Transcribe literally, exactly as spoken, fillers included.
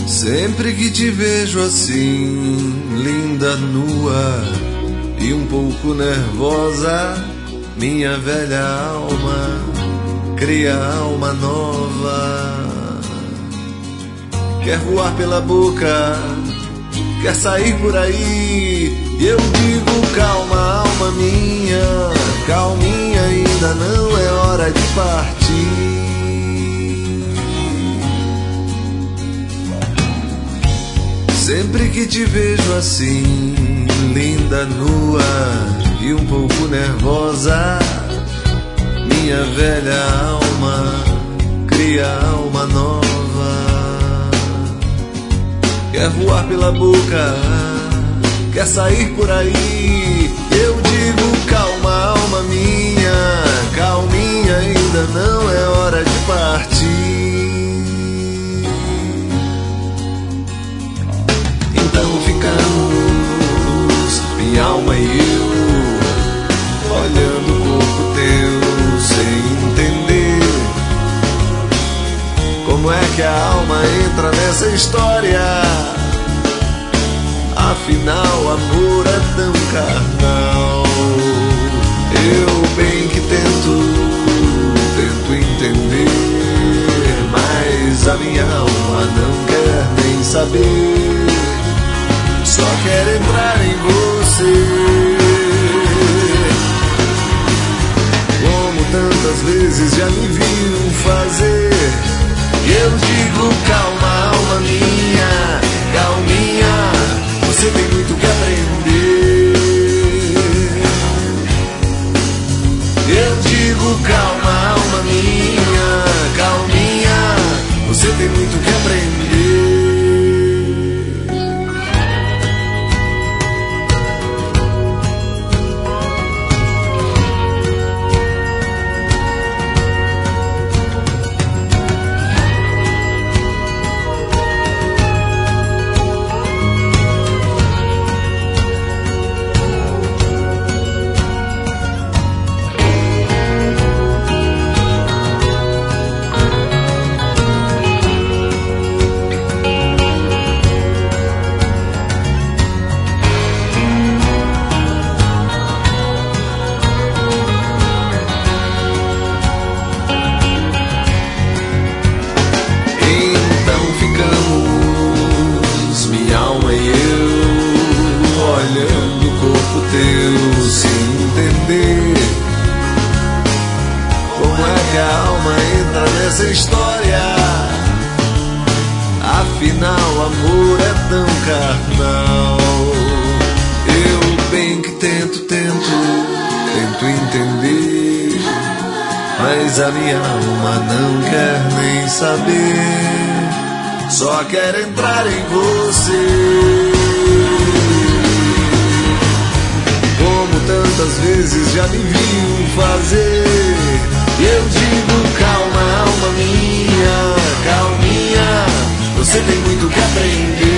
Sempre que te vejo assim, linda, nua e um pouco nervosa, minha velha alma cria alma nova. Quer voar pela boca, quer sair por aí, e eu digo calma, alma minha, calminha, ainda não é hora de partir. Sempre que te vejo assim, linda, nua e um pouco nervosa, minha velha alma cria alma nova. Quer voar pela boca, quer sair por aí, eu digo calma, alma minha, calminha, ainda não é hora de partir. Então ficamos, minha alma e eu, olhando o corpo teu sem entender como é que a alma entra nessa história. Afinal, amor é tão carnal. Eu bem que tento, tento entender, mas a minha alma não quer nem saber, só quer entrar em você. Como tantas vezes já me viram fazer, e eu digo calma, alma minha, calminha, você tem muito que aprender. Eu digo calma, alma minha, calminha, você tem muito que aprender. Essa história, afinal amor é tão carnal. Eu bem que tento, tento, tento entender, mas a minha alma não quer nem saber, só quer entrar em você. Como tantas vezes já me viu fazer, eu digo calma, alma minha, calminha, você tem muito que aprender.